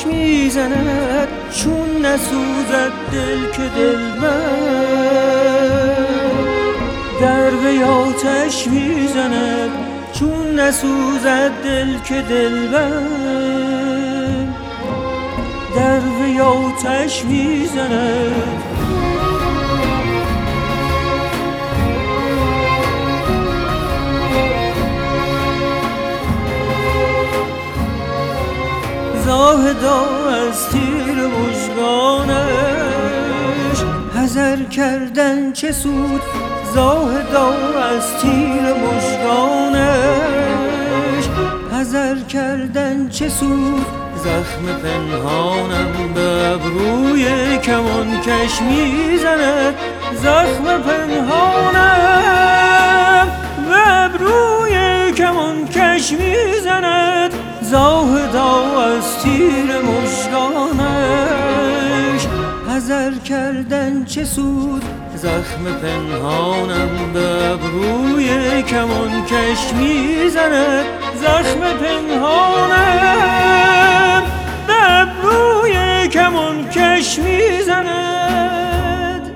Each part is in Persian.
آتش میزند چون نسوزد دل که دلبر در وی آتش میزند چون نسوزد دل که دلبر در وی آتش میزند. زاهدا از تیر مژگانش حذر کردن چه سود، زاهدا از تیر مژگانش حذر کردن چه سود، زخم پنهانم به ابروی کمانکش میزند، زخم پنهانم به ابروی کمانکش میزند. زاهدا از تیر مژگانش حذر کردن چه سود، زخم پنهانم به ابروی کمانکش میزند، زخم پنهانم به ابروی کمانکش میزند.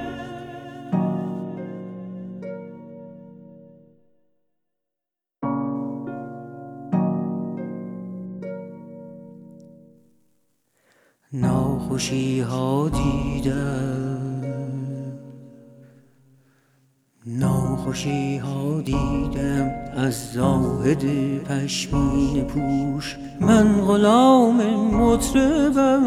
ناخوشی ها دیدم، ناخوشی ها دیدم از زاهد پشمین پوش. من غلام مطربم،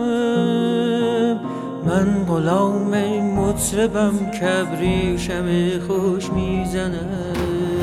من غلام مطربم که ابریشم خوش میزند.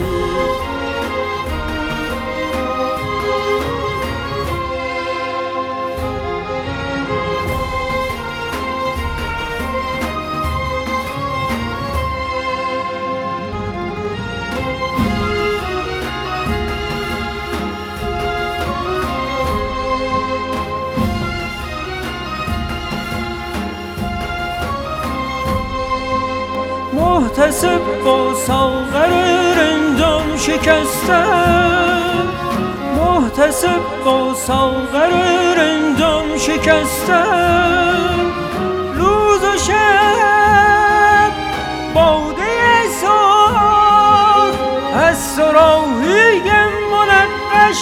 محتسب با ساغر رندان شکستم، محتسب با ساغر رندان شکستم. روز و شب باده سرخ از صراحی منقش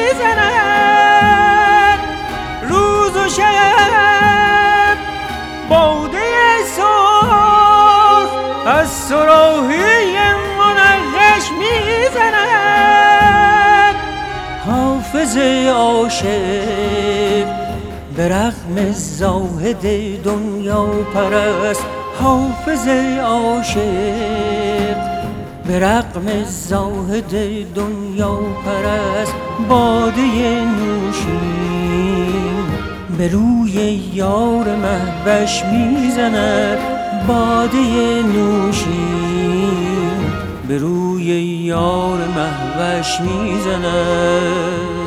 میزند، روز و شب باده سرخ از صراحی منقش میزند. حافظ عاشق به رغم زاهد دنیا پرست، حافظ عاشق به رغم زاهد دنیا پرست. باده نوشین به روی یار مهوش میزند، باده نوشین به روی یار مهوش میزند.